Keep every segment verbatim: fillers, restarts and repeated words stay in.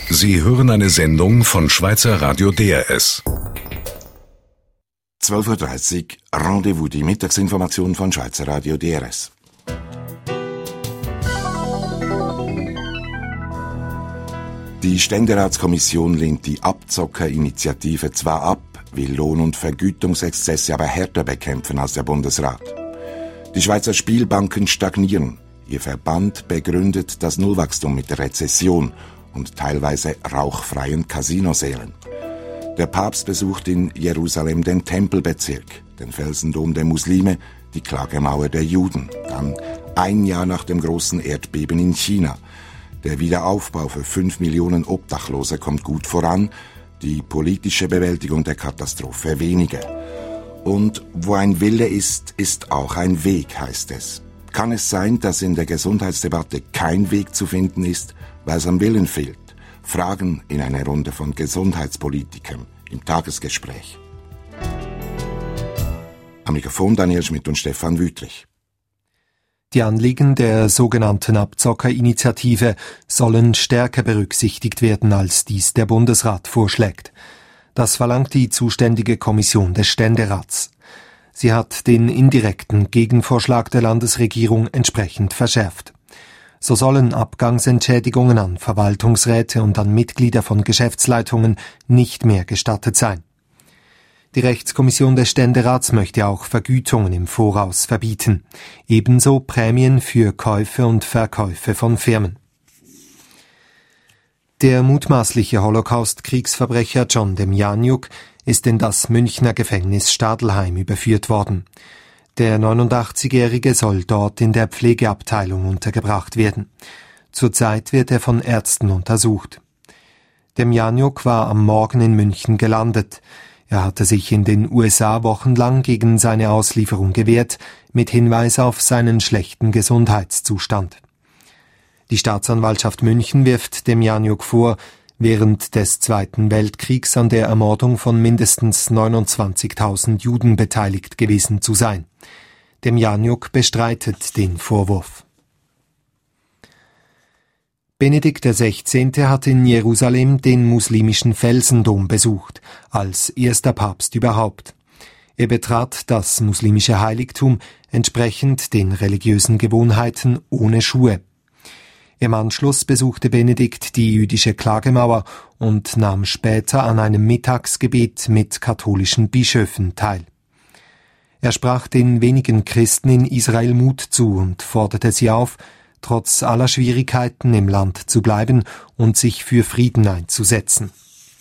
Sie hören eine Sendung von Schweizer Radio D R S. zwölf Uhr dreißig, Rendezvous, die Mittagsinformation von Schweizer Radio D R S. Die Ständeratskommission lehnt die Abzockerinitiative zwar ab, will Lohn- und Vergütungsexzesse aber härter bekämpfen als der Bundesrat. Die Schweizer Spielbanken stagnieren. Ihr Verband begründet das Nullwachstum mit der Rezession und teilweise rauchfreien Casinosälen. Der Papst besucht in Jerusalem den Tempelbezirk, den Felsendom der Muslime, die Klagemauer der Juden. Dann ein Jahr nach dem großen Erdbeben in China. Der Wiederaufbau für fünf Millionen Obdachlose kommt gut voran, die politische Bewältigung der Katastrophe weniger. Und wo ein Wille ist, ist auch ein Weg, heißt es. Kann es sein, dass in der Gesundheitsdebatte kein Weg zu finden ist, weil es am Willen fehlt? Fragen in einer Runde von Gesundheitspolitikern im Tagesgespräch. Am Mikrofon Daniel Schmidt und Stefan Wüthrich. Die Anliegen der sogenannten Abzockerinitiative sollen stärker berücksichtigt werden, als dies der Bundesrat vorschlägt. Das verlangt die zuständige Kommission des Ständerats. Sie hat den indirekten Gegenvorschlag der Landesregierung entsprechend verschärft. So sollen Abgangsentschädigungen an Verwaltungsräte und an Mitglieder von Geschäftsleitungen nicht mehr gestattet sein. Die Rechtskommission des Ständerats möchte auch Vergütungen im Voraus verbieten, ebenso Prämien für Käufe und Verkäufe von Firmen. Der mutmaßliche Holocaust-Kriegsverbrecher John Demjanjuk ist in das Münchner Gefängnis Stadelheim überführt worden. Der neunundachtzigjährige soll dort in der Pflegeabteilung untergebracht werden. Zurzeit wird er von Ärzten untersucht. Demjanjuk war am Morgen in München gelandet. Er hatte sich in den U S A wochenlang gegen seine Auslieferung gewehrt, mit Hinweis auf seinen schlechten Gesundheitszustand. Die Staatsanwaltschaft München wirft Demjanjuk vor, während des Zweiten Weltkriegs an der Ermordung von mindestens neunundzwanzigtausend Juden beteiligt gewesen zu sein. Demjanjuk bestreitet den Vorwurf. Benedikt der Sechzehnte hat in Jerusalem den muslimischen Felsendom besucht, als erster Papst überhaupt. Er betrat das muslimische Heiligtum entsprechend den religiösen Gewohnheiten ohne Schuhe. Im Anschluss besuchte Benedikt die jüdische Klagemauer und nahm später an einem Mittagsgebet mit katholischen Bischöfen teil. Er sprach den wenigen Christen in Israel Mut zu und forderte sie auf, trotz aller Schwierigkeiten im Land zu bleiben und sich für Frieden einzusetzen.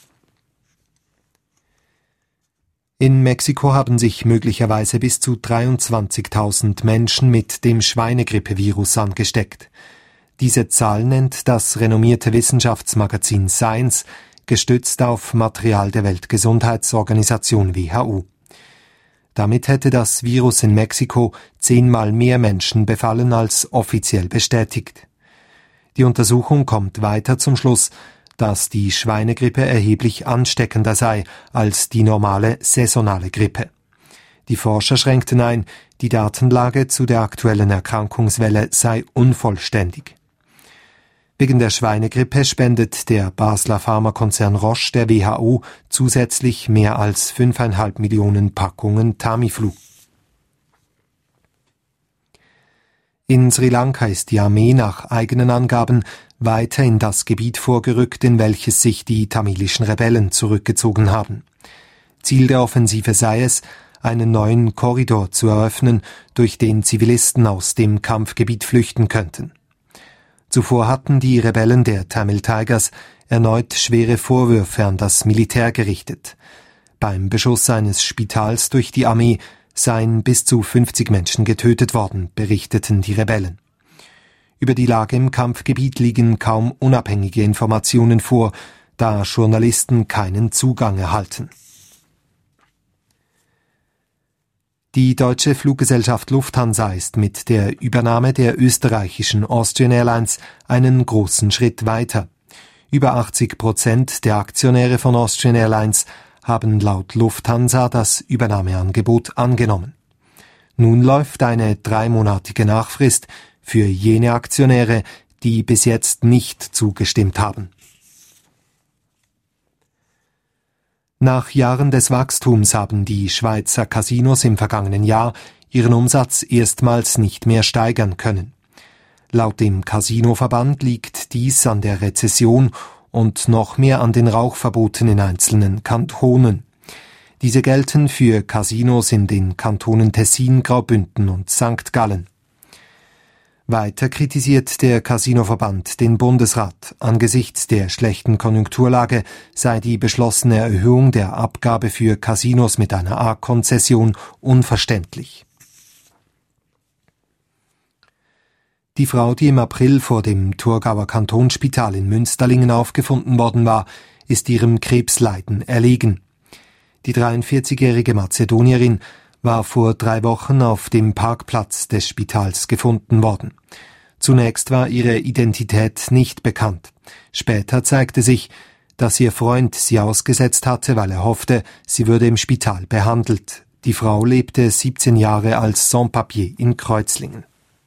In Mexiko haben sich möglicherweise bis zu dreiundzwanzigtausend Menschen mit dem Schweinegrippevirus angesteckt. Diese Zahl nennt das renommierte Wissenschaftsmagazin Science, gestützt auf Material der Weltgesundheitsorganisation W H O. Damit hätte das Virus in Mexiko zehnmal mehr Menschen befallen als offiziell bestätigt. Die Untersuchung kommt weiter zum Schluss, dass die Schweinegrippe erheblich ansteckender sei als die normale saisonale Grippe. Die Forscher schränkten ein, die Datenlage zu der aktuellen Erkrankungswelle sei unvollständig. Wegen der Schweinegrippe spendet der Basler Pharmakonzern Roche der W H O zusätzlich mehr als fünfeinhalb Millionen Packungen Tamiflu. In Sri Lanka ist die Armee nach eigenen Angaben weiter in das Gebiet vorgerückt, in welches sich die tamilischen Rebellen zurückgezogen haben. Ziel der Offensive sei es, einen neuen Korridor zu eröffnen, durch den Zivilisten aus dem Kampfgebiet flüchten könnten. Zuvor hatten die Rebellen der Tamil Tigers erneut schwere Vorwürfe an das Militär gerichtet. Beim Beschuss eines Spitals durch die Armee seien bis zu fünfzig Menschen getötet worden, berichteten die Rebellen. Über die Lage im Kampfgebiet liegen kaum unabhängige Informationen vor, da Journalisten keinen Zugang erhalten. Die deutsche Fluggesellschaft Lufthansa ist mit der Übernahme der österreichischen Austrian Airlines einen großen Schritt weiter. Über achtzig Prozent der Aktionäre von Austrian Airlines haben laut Lufthansa das Übernahmeangebot angenommen. Nun läuft eine dreimonatige Nachfrist für jene Aktionäre, die bis jetzt nicht zugestimmt haben. Nach Jahren des Wachstums haben die Schweizer Casinos im vergangenen Jahr ihren Umsatz erstmals nicht mehr steigern können. Laut dem Casinoverband liegt dies an der Rezession und noch mehr an den Rauchverboten in einzelnen Kantonen. Diese gelten für Casinos in den Kantonen Tessin, Graubünden und Sankt Gallen. Weiter kritisiert der Casinoverband den Bundesrat. Angesichts der schlechten Konjunkturlage sei die beschlossene Erhöhung der Abgabe für Casinos mit einer A-Konzession unverständlich. Die Frau, die im April vor dem Thurgauer Kantonsspital in Münsterlingen aufgefunden worden war, ist ihrem Krebsleiden erlegen. Die dreiundvierzigjährige Mazedonierin war vor drei Wochen auf dem Parkplatz des Spitals gefunden worden. Zunächst war ihre Identität nicht bekannt. Später zeigte sich, dass ihr Freund sie ausgesetzt hatte, weil er hoffte, sie würde im Spital behandelt. Die Frau lebte siebzehn Jahre als Sans-Papier in Kreuzlingen.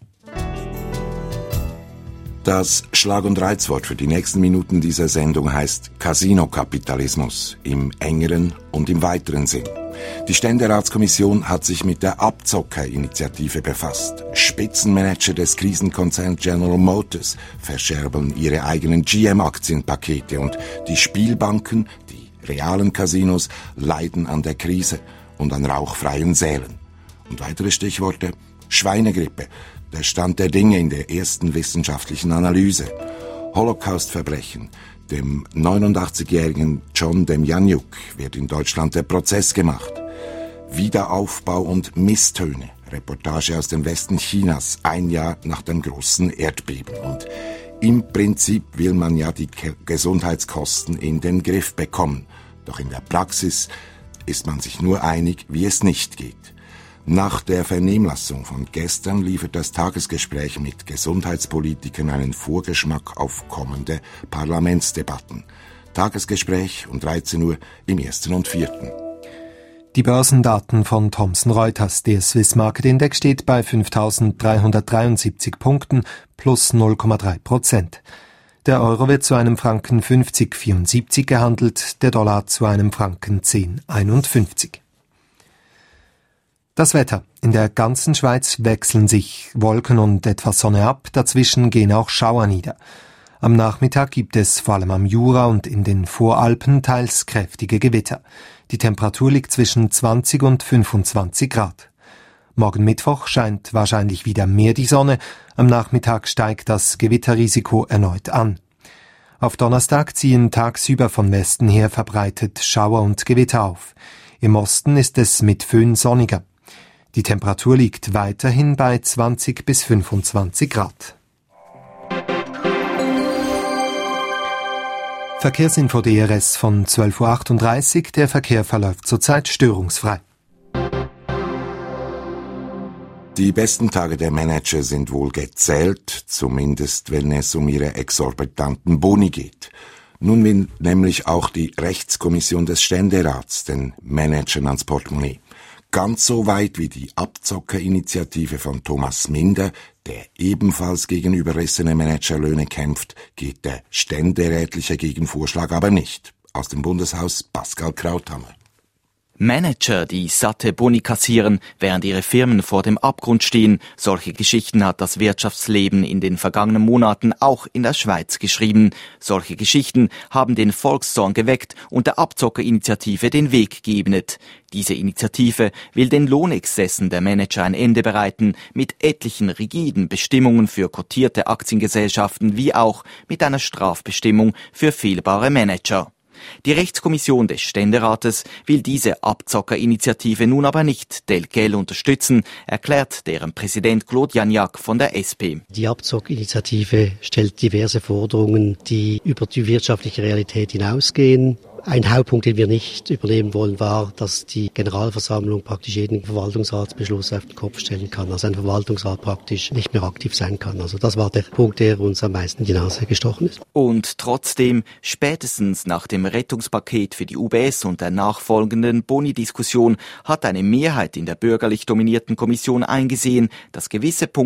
Das Schlag- und Reizwort für die nächsten Minuten dieser Sendung heißt Casinokapitalismus im engeren und im weiteren Sinn. Die Ständeratskommission hat sich mit der Abzockerinitiative befasst. Spitzenmanager des Krisenkonzerns General Motors verscherbeln ihre eigenen G M-Aktienpakete und die Spielbanken, die realen Casinos, leiden an der Krise und an rauchfreien Sälen. Und weitere Stichworte: Schweinegrippe, der Stand der Dinge in der ersten wissenschaftlichen Analyse, Holocaustverbrechen, dem neunundachtzigjährigen John Demjanjuk wird in Deutschland der Prozess gemacht. Wiederaufbau und Misstöne, Reportage aus dem Westen Chinas, ein Jahr nach dem großen Erdbeben. Und im Prinzip will man ja die Gesundheitskosten in den Griff bekommen. Doch in der Praxis ist man sich nur einig, wie es nicht geht. Nach der Vernehmlassung von gestern liefert das Tagesgespräch mit Gesundheitspolitikern einen Vorgeschmack auf kommende Parlamentsdebatten. Tagesgespräch um dreizehn Uhr im ersten und vierten. Die Börsendaten von Thomson Reuters. Der Swiss Market Index steht bei fünftausenddreihundertdreiundsiebzig Punkten plus null Komma drei Prozent. Der Euro wird zu einem Franken fünfzig Komma vierundsiebzig gehandelt, der Dollar zu einem Franken zehn Komma einundfünfzig. Das Wetter. In der ganzen Schweiz wechseln sich Wolken und etwas Sonne ab, dazwischen gehen auch Schauer nieder. Am Nachmittag gibt es vor allem am Jura und in den Voralpen teils kräftige Gewitter. Die Temperatur liegt zwischen zwanzig und fünfundzwanzig Grad. Morgen Mittwoch scheint wahrscheinlich wieder mehr die Sonne, am Nachmittag steigt das Gewitterrisiko erneut an. Auf Donnerstag ziehen tagsüber von Westen her verbreitet Schauer und Gewitter auf. Im Osten ist es mit Föhn sonniger. Die Temperatur liegt weiterhin bei zwanzig bis fünfundzwanzig Grad. Verkehrsinfo D R S von zwölf Uhr achtunddreißig. Der Verkehr verläuft zurzeit störungsfrei. Die besten Tage der Manager sind wohl gezählt, zumindest wenn es um ihre exorbitanten Boni geht. Nun will nämlich auch die Rechtskommission des Ständerats den Managern ans Portemonnaie. Ganz so weit wie die Abzockerinitiative von Thomas Minder, der ebenfalls gegen überrissene Managerlöhne kämpft, geht der ständerätliche Gegenvorschlag aber nicht. Aus dem Bundeshaus Pascal Krauthammer. Manager, die satte Boni kassieren, während ihre Firmen vor dem Abgrund stehen. Solche Geschichten hat das Wirtschaftsleben in den vergangenen Monaten auch in der Schweiz geschrieben. Solche Geschichten haben den Volkszorn geweckt und der Abzockerinitiative den Weg geebnet. Diese Initiative will den Lohnexzessen der Manager ein Ende bereiten, mit etlichen rigiden Bestimmungen für kotierte Aktiengesellschaften wie auch mit einer Strafbestimmung für fehlbare Manager. Die Rechtskommission des Ständerates will diese Abzockerinitiative nun aber nicht telquel unterstützen, erklärt deren Präsident Claude Janjak von der S P. Die Abzockerinitiative stellt diverse Forderungen, die über die wirtschaftliche Realität hinausgehen. Ein Hauptpunkt, den wir nicht übernehmen wollen, war, dass die Generalversammlung praktisch jeden Verwaltungsratsbeschluss auf den Kopf stellen kann, also ein Verwaltungsrat praktisch nicht mehr aktiv sein kann. Also das war der Punkt, der uns am meisten die Nase gestochen ist. Und trotzdem, spätestens nach dem Rettungspaket für die U B S und der nachfolgenden Boni-Diskussion hat eine Mehrheit in der bürgerlich dominierten Kommission eingesehen, dass gewisse Punkte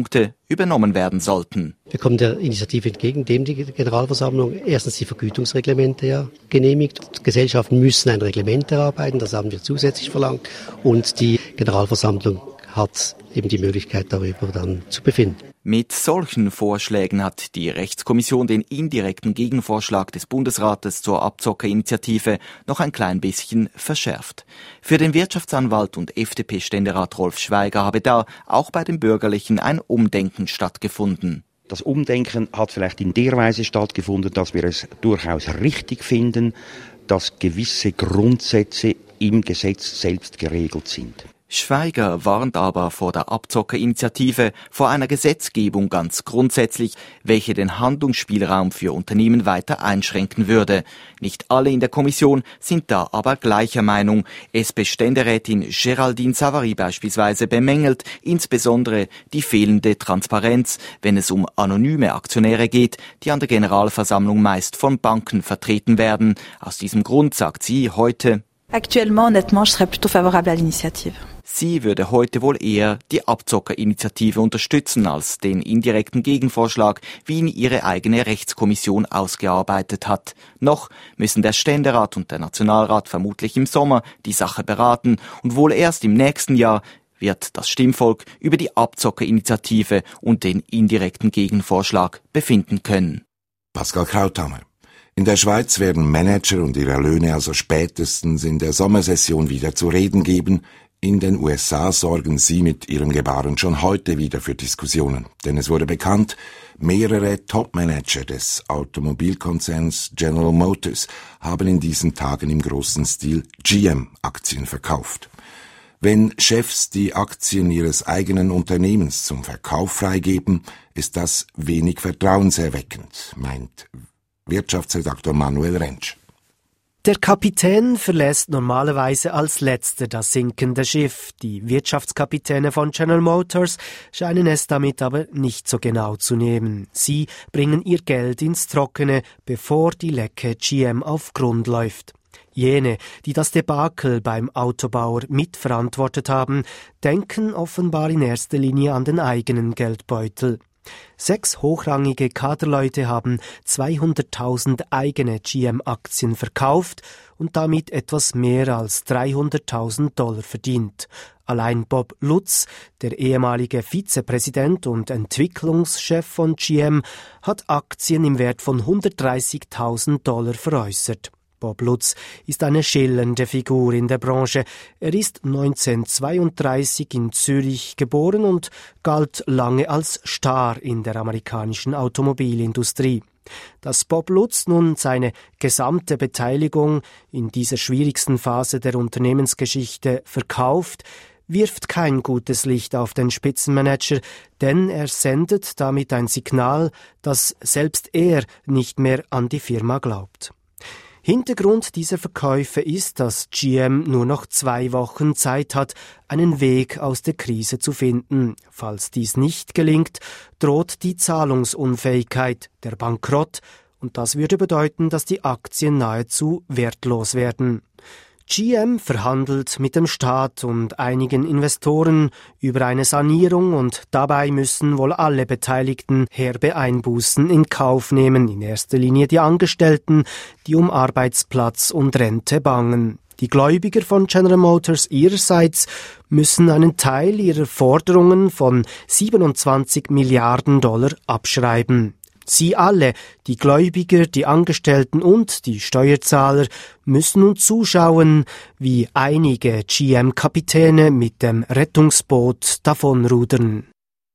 übernommen werden sollten. Wir kommen der Initiative entgegen, indem die Generalversammlung erstens die Vergütungsreglemente ja genehmigt. Gesellschaften müssen ein Reglement erarbeiten, das haben wir zusätzlich verlangt. Und die Generalversammlung hat eben die Möglichkeit, darüber dann zu befinden. Mit solchen Vorschlägen hat die Rechtskommission den indirekten Gegenvorschlag des Bundesrates zur Abzockerinitiative noch ein klein bisschen verschärft. Für den Wirtschaftsanwalt und F D P-Ständerat Rolf Schweiger habe da auch bei den Bürgerlichen ein Umdenken stattgefunden. Das Umdenken hat vielleicht in der Weise stattgefunden, dass wir es durchaus richtig finden, dass gewisse Grundsätze im Gesetz selbst geregelt sind. Schweiger warnt aber vor der Abzockerinitiative, vor einer Gesetzgebung ganz grundsätzlich, welche den Handlungsspielraum für Unternehmen weiter einschränken würde. Nicht alle in der Kommission sind da aber gleicher Meinung. S P-Ständerätin Géraldine Savary beispielsweise bemängelt insbesondere die fehlende Transparenz, wenn es um anonyme Aktionäre geht, die an der Generalversammlung meist von Banken vertreten werden. Aus diesem Grund sagt sie heute: Actuellement, honnêtement, je serais plutôt favorable à l'initiative. Sie würde heute wohl eher die Abzockerinitiative unterstützen als den indirekten Gegenvorschlag, wie ihn ihre eigene Rechtskommission ausgearbeitet hat. Noch müssen der Ständerat und der Nationalrat vermutlich im Sommer die Sache beraten und wohl erst im nächsten Jahr wird das Stimmvolk über die Abzockerinitiative und den indirekten Gegenvorschlag befinden können. Pascal Krauthammer. In der Schweiz werden Manager und ihre Löhne also spätestens in der Sommersession wieder zu reden geben. In den U S A sorgen sie mit ihrem Gebaren schon heute wieder für Diskussionen. Denn es wurde bekannt, mehrere Top-Manager des Automobilkonzerns General Motors haben in diesen Tagen im großen Stil G M-Aktien verkauft. Wenn Chefs die Aktien ihres eigenen Unternehmens zum Verkauf freigeben, ist das wenig vertrauenserweckend, meint Wirtschaftsredaktor Manuel Rentsch. Der Kapitän verlässt normalerweise als Letzter das sinkende Schiff. Die Wirtschaftskapitäne von General Motors scheinen es damit aber nicht so genau zu nehmen. Sie bringen ihr Geld ins Trockene, bevor die Lecke G M auf Grund läuft. Jene, die das Debakel beim Autobauer mitverantwortet haben, denken offenbar in erster Linie an den eigenen Geldbeutel. Sechs hochrangige Kaderleute haben zweihunderttausend eigene G M-Aktien verkauft und damit etwas mehr als dreihunderttausend Dollar verdient. Allein Bob Lutz, der ehemalige Vizepräsident und Entwicklungschef von G M, hat Aktien im Wert von hundertdreißigtausend Dollar veräußert. Bob Lutz ist eine schillernde Figur in der Branche. Er ist neunzehnhundertzweiunddreißig in Zürich geboren und galt lange als Star in der amerikanischen Automobilindustrie. Dass Bob Lutz nun seine gesamte Beteiligung in dieser schwierigsten Phase der Unternehmensgeschichte verkauft, wirft kein gutes Licht auf den Spitzenmanager, denn er sendet damit ein Signal, dass selbst er nicht mehr an die Firma glaubt. Hintergrund dieser Verkäufe ist, dass G M nur noch zwei Wochen Zeit hat, einen Weg aus der Krise zu finden. Falls dies nicht gelingt, droht die Zahlungsunfähigkeit, der Bankrott, und das würde bedeuten, dass die Aktien nahezu wertlos werden. G M verhandelt mit dem Staat und einigen Investoren über eine Sanierung und dabei müssen wohl alle Beteiligten herbe Einbußen in Kauf nehmen, in erster Linie die Angestellten, die um Arbeitsplatz und Rente bangen. Die Gläubiger von General Motors ihrerseits müssen einen Teil ihrer Forderungen von siebenundzwanzig Milliarden Dollar abschreiben. Sie alle, die Gläubiger, die Angestellten und die Steuerzahler, müssen nun zuschauen, wie einige G M-Kapitäne mit dem Rettungsboot davonrudern.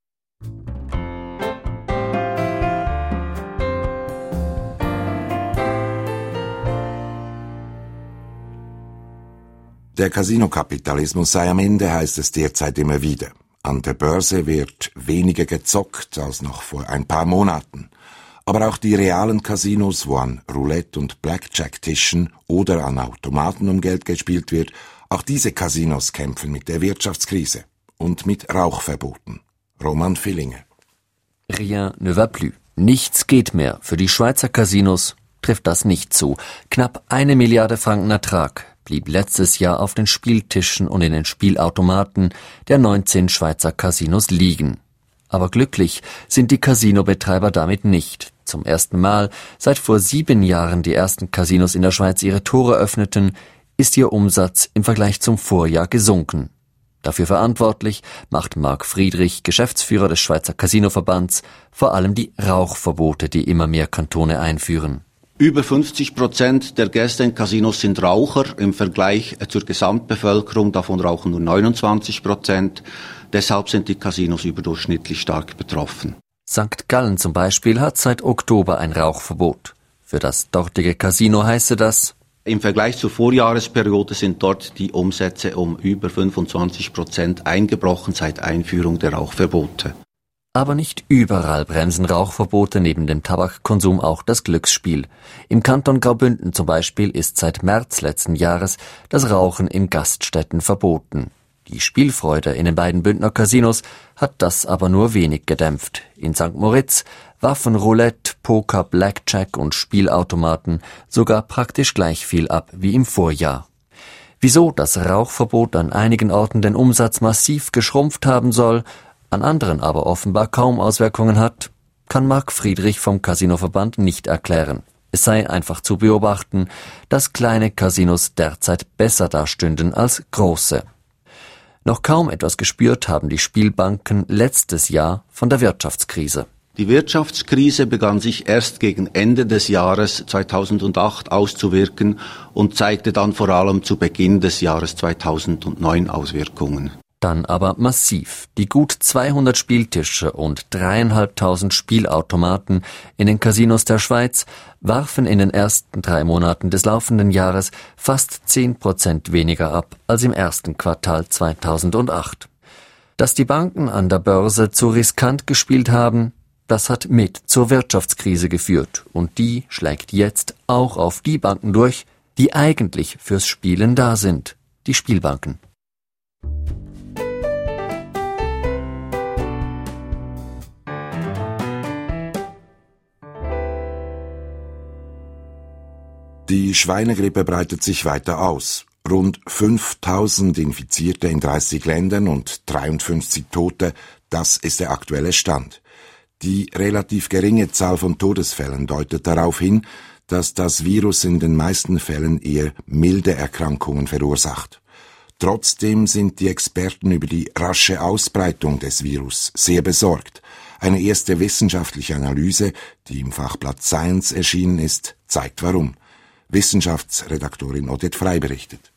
Der Casinokapitalismus sei am Ende, heißt es derzeit immer wieder. An der Börse wird weniger gezockt als noch vor ein paar Monaten. Aber auch die realen Casinos, wo an Roulette- und Blackjack-Tischen oder an Automaten um Geld gespielt wird, auch diese Casinos kämpfen mit der Wirtschaftskrise und mit Rauchverboten. Roman Villinger. Rien ne va plus. Nichts geht mehr. Für die Schweizer Casinos trifft das nicht zu. Knapp eine Milliarde Franken Ertrag blieb letztes Jahr auf den Spieltischen und in den Spielautomaten der neunzehn Schweizer Casinos liegen. Aber glücklich sind die Casinobetreiber damit nicht. Zum ersten Mal, seit vor sieben Jahren die ersten Casinos in der Schweiz ihre Tore öffneten, ist ihr Umsatz im Vergleich zum Vorjahr gesunken. Dafür verantwortlich macht Marc Friedrich, Geschäftsführer des Schweizer Casinoverbands, vor allem die Rauchverbote, die immer mehr Kantone einführen. Über fünfzig Prozent der Gäste in Casinos sind Raucher im Vergleich zur Gesamtbevölkerung. Davon rauchen nur neunundzwanzig Prozent. Deshalb sind die Casinos überdurchschnittlich stark betroffen. Sankt Gallen zum Beispiel hat seit Oktober ein Rauchverbot. Für das dortige Casino heiße das: Im Vergleich zur Vorjahresperiode sind dort die Umsätze um über fünfundzwanzig Prozent eingebrochen seit Einführung der Rauchverbote. Aber nicht überall bremsen Rauchverbote neben dem Tabakkonsum auch das Glücksspiel. Im Kanton Graubünden zum Beispiel ist seit März letzten Jahres das Rauchen in Gaststätten verboten. Die Spielfreude in den beiden Bündner Casinos hat das aber nur wenig gedämpft. In Sankt Moritz warfen Roulette, Poker, Blackjack und Spielautomaten sogar praktisch gleich viel ab wie im Vorjahr. Wieso das Rauchverbot an einigen Orten den Umsatz massiv geschrumpft haben soll, an anderen aber offenbar kaum Auswirkungen hat, kann Marc Friedrich vom Casinoverband nicht erklären. Es sei einfach zu beobachten, dass kleine Casinos derzeit besser dastünden als große. Noch kaum etwas gespürt haben die Spielbanken letztes Jahr von der Wirtschaftskrise. Die Wirtschaftskrise begann sich erst gegen Ende des Jahres zweitausendacht auszuwirken und zeigte dann vor allem zu Beginn des Jahres zweitausendneun Auswirkungen. Dann aber massiv. Die gut zweihundert Spieltische und dreieinhalbtausend Spielautomaten in den Casinos der Schweiz warfen in den ersten drei Monaten des laufenden Jahres fast zehn Prozent weniger ab als im ersten Quartal zweitausendacht. Dass die Banken an der Börse zu riskant gespielt haben, das hat mit zur Wirtschaftskrise geführt. Und die schlägt jetzt auch auf die Banken durch, die eigentlich fürs Spielen da sind. Die Spielbanken. Die Schweinegrippe breitet sich weiter aus. Rund fünftausend Infizierte in dreißig Ländern und dreiundfünfzig Tote, das ist der aktuelle Stand. Die relativ geringe Zahl von Todesfällen deutet darauf hin, dass das Virus in den meisten Fällen eher milde Erkrankungen verursacht. Trotzdem sind die Experten über die rasche Ausbreitung des Virus sehr besorgt. Eine erste wissenschaftliche Analyse, die im Fachblatt Science erschienen ist, zeigt warum. Wissenschaftsredaktorin Odette Frey berichtet.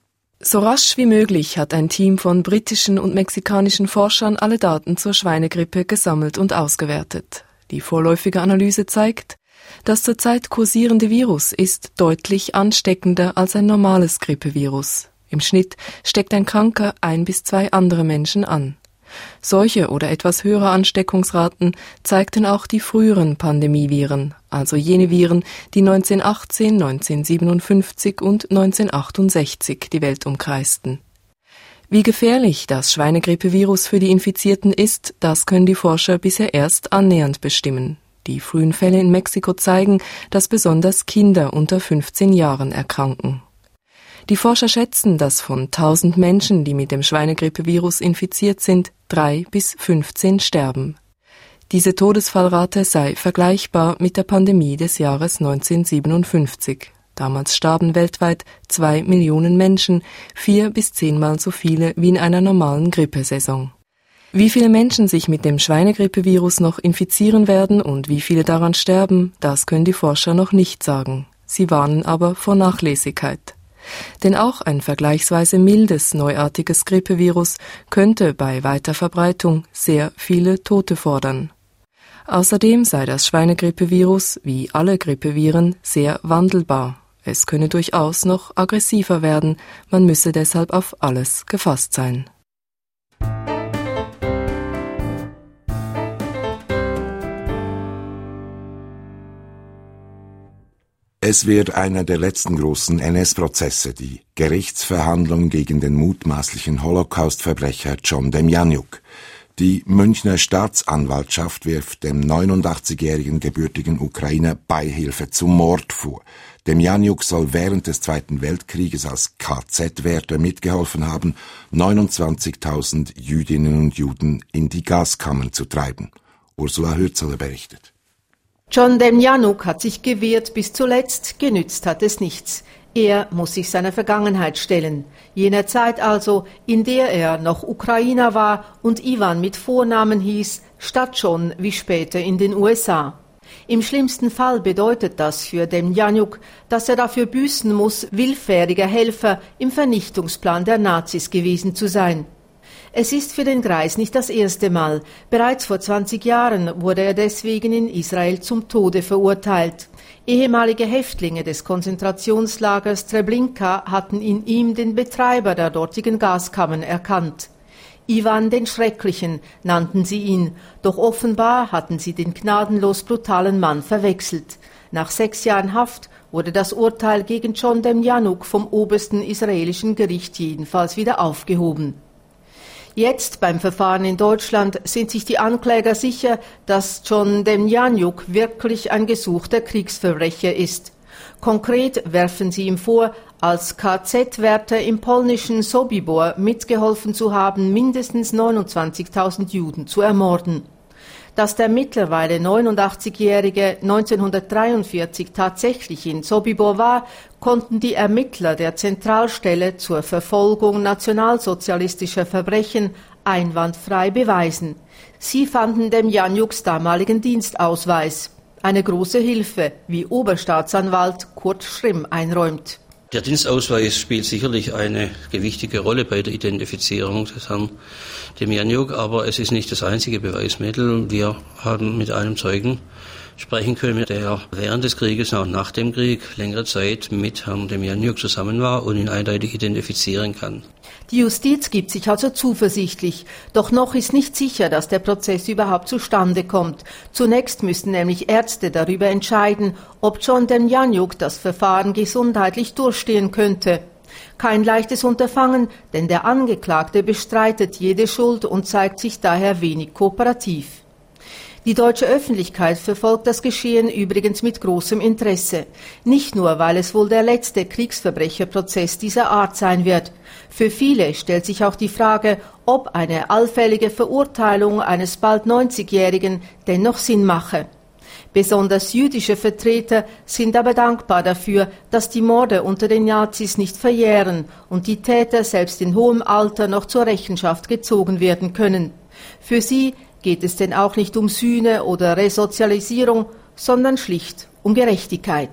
So rasch wie möglich hat ein Team von britischen und mexikanischen Forschern alle Daten zur Schweinegrippe gesammelt und ausgewertet. Die vorläufige Analyse zeigt, das zurzeit kursierende Virus ist deutlich ansteckender als ein normales Grippevirus. Im Schnitt steckt ein Kranker ein bis zwei andere Menschen an. Solche oder etwas höhere Ansteckungsraten zeigten auch die früheren Pandemieviren, also jene Viren, die neunzehnhundertachtzehn, neunzehnhundertsiebenundfünfzig und neunzehnhundertachtundsechzig die Welt umkreisten. Wie gefährlich das Schweinegrippevirus für die Infizierten ist, das können die Forscher bisher erst annähernd bestimmen. Die frühen Fälle in Mexiko zeigen, dass besonders Kinder unter fünfzehn Jahren erkranken. Die Forscher schätzen, dass von tausend Menschen, die mit dem Schweinegrippevirus infiziert sind, drei bis fünfzehn sterben. Diese Todesfallrate sei vergleichbar mit der Pandemie des Jahres neunzehnhundertsiebenundfünfzig. Damals starben weltweit zwei Millionen Menschen, vier bis zehnmal so viele wie in einer normalen Grippesaison. Wie viele Menschen sich mit dem Schweinegrippevirus noch infizieren werden und wie viele daran sterben, das können die Forscher noch nicht sagen. Sie warnen aber vor Nachlässigkeit. Denn auch ein vergleichsweise mildes, neuartiges Grippevirus könnte bei weiter Verbreitung sehr viele Tote fordern. Außerdem sei das Schweinegrippevirus, wie alle Grippeviren, sehr wandelbar. Es könne durchaus noch aggressiver werden, man müsse deshalb auf alles gefasst sein. Es wird einer der letzten großen N S-Prozesse, die Gerichtsverhandlung gegen den mutmaßlichen Holocaust-Verbrecher John Demjanjuk. Die Münchner Staatsanwaltschaft wirft dem neunundachtzigjährigen gebürtigen Ukrainer Beihilfe zum Mord vor. Demjanjuk soll während des Zweiten Weltkrieges als K Z-Wärter mitgeholfen haben, neunundzwanzigtausend Jüdinnen und Juden in die Gaskammern zu treiben. Ursula Hürzeler berichtet. John Demjanjuk hat sich gewehrt bis zuletzt, genützt hat es nichts. Er muss sich seiner Vergangenheit stellen, jener Zeit also, in der er noch Ukrainer war und Iwan mit Vornamen hieß, statt John wie später in den U S A. Im schlimmsten Fall bedeutet das für Demjanjuk, dass er dafür büßen muss, willfähriger Helfer im Vernichtungsplan der Nazis gewesen zu sein. Es ist für den Greis nicht das erste Mal. Bereits vor zwanzig Jahren wurde er deswegen in Israel zum Tode verurteilt. Ehemalige Häftlinge des Konzentrationslagers Treblinka hatten in ihm den Betreiber der dortigen Gaskammern erkannt. Iwan den Schrecklichen nannten sie ihn, doch offenbar hatten sie den gnadenlos brutalen Mann verwechselt. Nach sechs Jahren Haft wurde das Urteil gegen John Demjanjuk vom obersten israelischen Gericht jedenfalls wieder aufgehoben. Jetzt beim Verfahren in Deutschland sind sich die Ankläger sicher, dass John Demjanjuk wirklich ein gesuchter Kriegsverbrecher ist. Konkret werfen sie ihm vor, als K Z-Wärter im polnischen Sobibor mitgeholfen zu haben, mindestens neunundzwanzigtausend Juden zu ermorden. Dass der mittlerweile neunundachtzigjährige neunzehnhundertdreiundvierzig tatsächlich in Sobibor war, konnten die Ermittler der Zentralstelle zur Verfolgung nationalsozialistischer Verbrechen einwandfrei beweisen. Sie fanden Demjanjuks damaligen Dienstausweis. Eine große Hilfe, wie Oberstaatsanwalt Kurt Schrimm einräumt. Der Dienstausweis spielt sicherlich eine gewichtige Rolle bei der Identifizierung des Herrn Demjanjuk, aber es ist nicht das einzige Beweismittel. Wir haben mit einem Zeugen sprechen können, der während des Krieges, auch nach dem Krieg, längere Zeit mit Herrn Demjanjuk zusammen war und ihn eindeutig identifizieren kann. Die Justiz gibt sich also zuversichtlich. Doch noch ist nicht sicher, dass der Prozess überhaupt zustande kommt. Zunächst müssen nämlich Ärzte darüber entscheiden, ob John Demjanjuk das Verfahren gesundheitlich durchstehen könnte. Kein leichtes Unterfangen, denn der Angeklagte bestreitet jede Schuld und zeigt sich daher wenig kooperativ. Die deutsche Öffentlichkeit verfolgt das Geschehen übrigens mit großem Interesse. Nicht nur, weil es wohl der letzte Kriegsverbrecherprozess dieser Art sein wird. Für viele stellt sich auch die Frage, ob eine allfällige Verurteilung eines bald neunzigjährigen dennoch Sinn mache. Besonders jüdische Vertreter sind aber dankbar dafür, dass die Morde unter den Nazis nicht verjähren und die Täter selbst in hohem Alter noch zur Rechenschaft gezogen werden können. Für sie geht es denn auch nicht um Sühne oder Resozialisierung, sondern schlicht um Gerechtigkeit.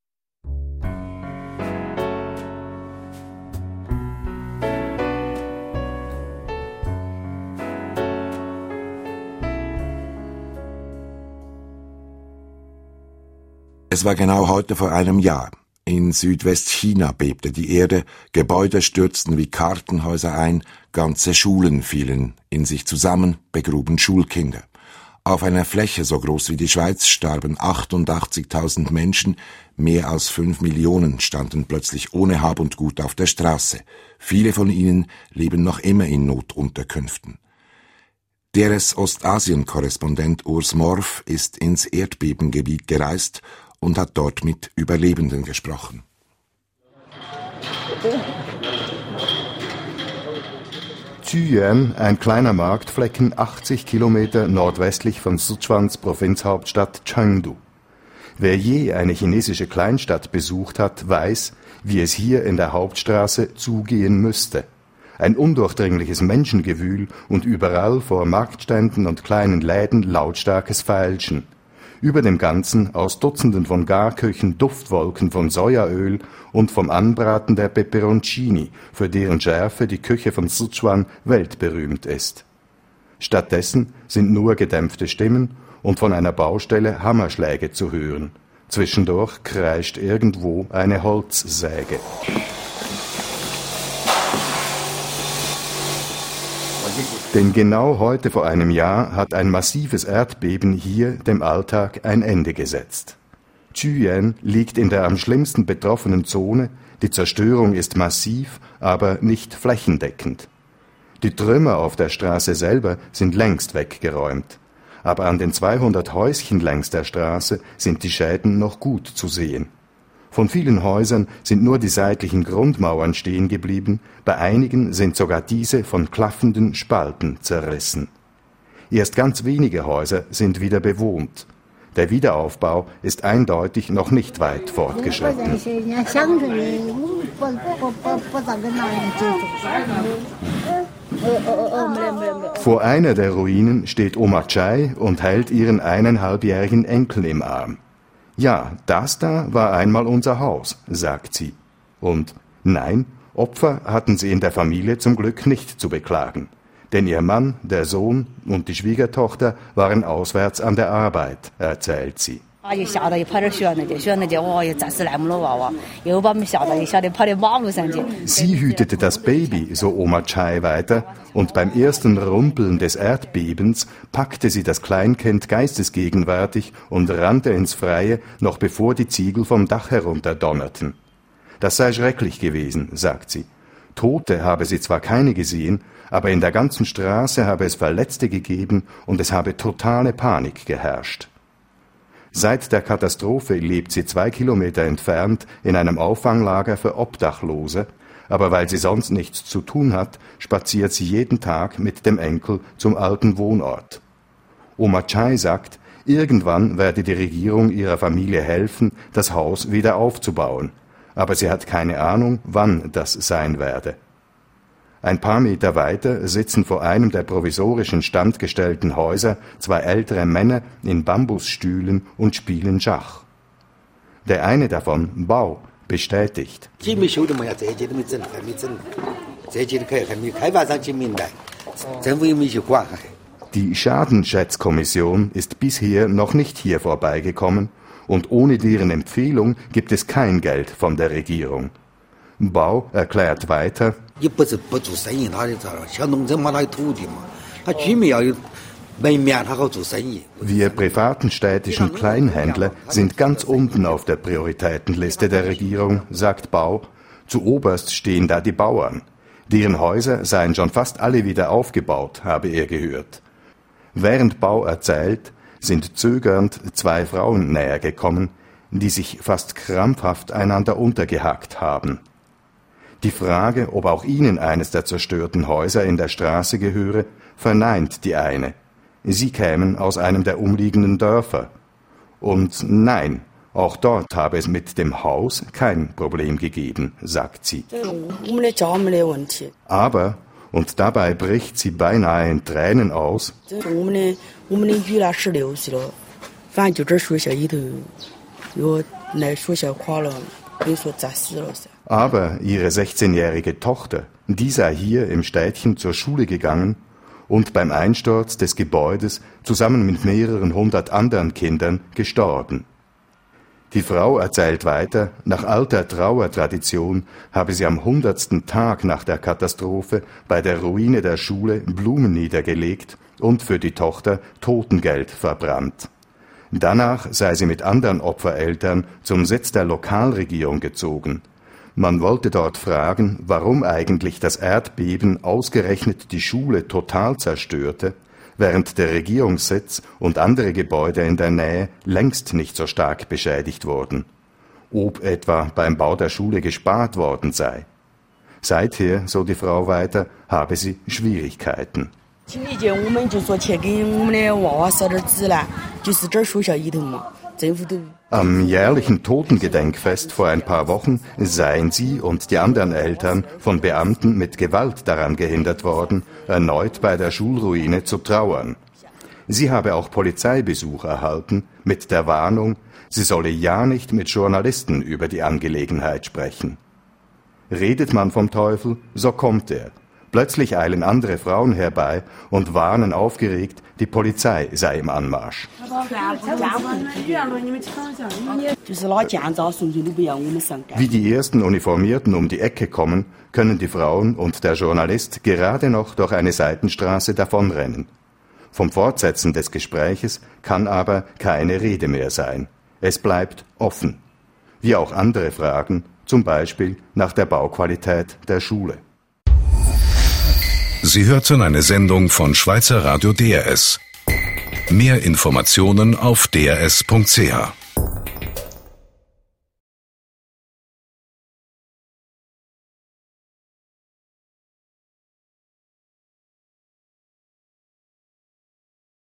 Es war genau heute vor einem Jahr. In Südwestchina bebte die Erde, Gebäude stürzten wie Kartenhäuser ein, ganze Schulen fielen in sich zusammen, begruben Schulkinder. Auf einer Fläche so groß wie die Schweiz starben achtundachtzigtausend Menschen, mehr als fünf Millionen standen plötzlich ohne Hab und Gut auf der Straße. Viele von ihnen leben noch immer in Notunterkünften. D R S-Ostasien-Korrespondent Urs Morf ist ins Erdbebengebiet gereist und hat dort mit Überlebenden gesprochen. Zhuyan, ein kleiner Marktflecken, achtzig Kilometer nordwestlich von Sichuans Provinzhauptstadt Chengdu. Wer je eine chinesische Kleinstadt besucht hat, weiß, wie es hier in der Hauptstraße zugehen müsste. Ein undurchdringliches Menschengewühl und überall vor Marktständen und kleinen Läden lautstarkes Feilschen. Über dem Ganzen aus Dutzenden von Garküchen Duftwolken von Sojaöl und vom Anbraten der Peperoncini, für deren Schärfe die Küche von Sichuan weltberühmt ist. Stattdessen sind nur gedämpfte Stimmen und von einer Baustelle Hammerschläge zu hören. Zwischendurch kreischt irgendwo eine Holzsäge. Denn genau heute vor einem Jahr hat ein massives Erdbeben hier dem Alltag ein Ende gesetzt. Zhuyan liegt in der am schlimmsten betroffenen Zone, die Zerstörung ist massiv, aber nicht flächendeckend. Die Trümmer auf der Straße selber sind längst weggeräumt. Aber an den zweihundert Häuschen längs der Straße sind die Schäden noch gut zu sehen. Von vielen Häusern sind nur die seitlichen Grundmauern stehen geblieben, bei einigen sind sogar diese von klaffenden Spalten zerrissen. Erst ganz wenige Häuser sind wieder bewohnt. Der Wiederaufbau ist eindeutig noch nicht weit fortgeschritten. Vor einer der Ruinen steht Oma Chai und hält ihren eineinhalbjährigen Enkel im Arm. Ja, das da war einmal unser Haus, sagt sie. Und nein, Opfer hatten sie in der Familie zum Glück nicht zu beklagen. Denn ihr Mann, der Sohn und die Schwiegertochter waren auswärts an der Arbeit, erzählt sie. Sie hütete das Baby, so Oma Chai weiter, und beim ersten Rumpeln des Erdbebens packte sie das Kleinkind geistesgegenwärtig und rannte ins Freie, noch bevor die Ziegel vom Dach herunterdonnerten. Das sei schrecklich gewesen, sagt sie. Tote habe sie zwar keine gesehen, aber in der ganzen Straße habe es Verletzte gegeben und es habe totale Panik geherrscht. Seit der Katastrophe lebt sie zwei Kilometer entfernt in einem Auffanglager für Obdachlose, aber weil sie sonst nichts zu tun hat, spaziert sie jeden Tag mit dem Enkel zum alten Wohnort. Oma Chai sagt, irgendwann werde die Regierung ihrer Familie helfen, das Haus wieder aufzubauen, aber sie hat keine Ahnung, wann das sein werde. Ein paar Meter weiter sitzen vor einem der provisorischen standgestellten Häuser zwei ältere Männer in Bambusstühlen und spielen Schach. Der eine davon, Bao, bestätigt. Die Schadenschätzkommission ist bisher noch nicht hier vorbeigekommen und ohne deren Empfehlung gibt es kein Geld von der Regierung. Bao erklärt weiter, wir privaten städtischen Kleinhändler sind ganz unten auf der Prioritätenliste der Regierung, sagt Bao. Zuoberst stehen da die Bauern. Deren Häuser seien schon fast alle wieder aufgebaut, habe er gehört. Während Bao erzählt, sind zögernd zwei Frauen näher gekommen, die sich fast krampfhaft einander untergehackt haben. Die Frage, ob auch ihnen eines der zerstörten Häuser in der Straße gehöre, verneint die eine. Sie kämen aus einem der umliegenden Dörfer. Und nein, auch dort habe es mit dem Haus kein Problem gegeben, sagt sie. Aber, und dabei bricht sie beinahe in Tränen aus, aber ihre sechzehnjährige Tochter, die sei hier im Städtchen zur Schule gegangen und beim Einsturz des Gebäudes zusammen mit mehreren hundert anderen Kindern gestorben. Die Frau erzählt weiter, nach alter Trauertradition habe sie am hundertsten Tag nach der Katastrophe bei der Ruine der Schule Blumen niedergelegt und für die Tochter Totengeld verbrannt. Danach sei sie mit anderen Opfereltern zum Sitz der Lokalregierung gezogen. Man wollte dort fragen, warum eigentlich das Erdbeben ausgerechnet die Schule total zerstörte, während der Regierungssitz und andere Gebäude in der Nähe längst nicht so stark beschädigt wurden. Ob etwa beim Bau der Schule gespart worden sei. Seither, so die Frau weiter, habe sie Schwierigkeiten. Am jährlichen Totengedenkfest vor ein paar Wochen seien sie und die anderen Eltern von Beamten mit Gewalt daran gehindert worden, erneut bei der Schulruine zu trauern. Sie habe auch Polizeibesuch erhalten mit der Warnung, sie solle ja nicht mit Journalisten über die Angelegenheit sprechen. Redet man vom Teufel, so kommt er. Plötzlich eilen andere Frauen herbei und warnen aufgeregt, die Polizei sei im Anmarsch. Wie die ersten Uniformierten um die Ecke kommen, können die Frauen und der Journalist gerade noch durch eine Seitenstraße davonrennen. Vom Fortsetzen des Gespräches kann aber keine Rede mehr sein. Es bleibt offen. Wie auch andere Fragen, zum Beispiel nach der Bauqualität der Schule. Sie hörten eine Sendung von Schweizer Radio D R S. Mehr Informationen auf d r s punkt c h.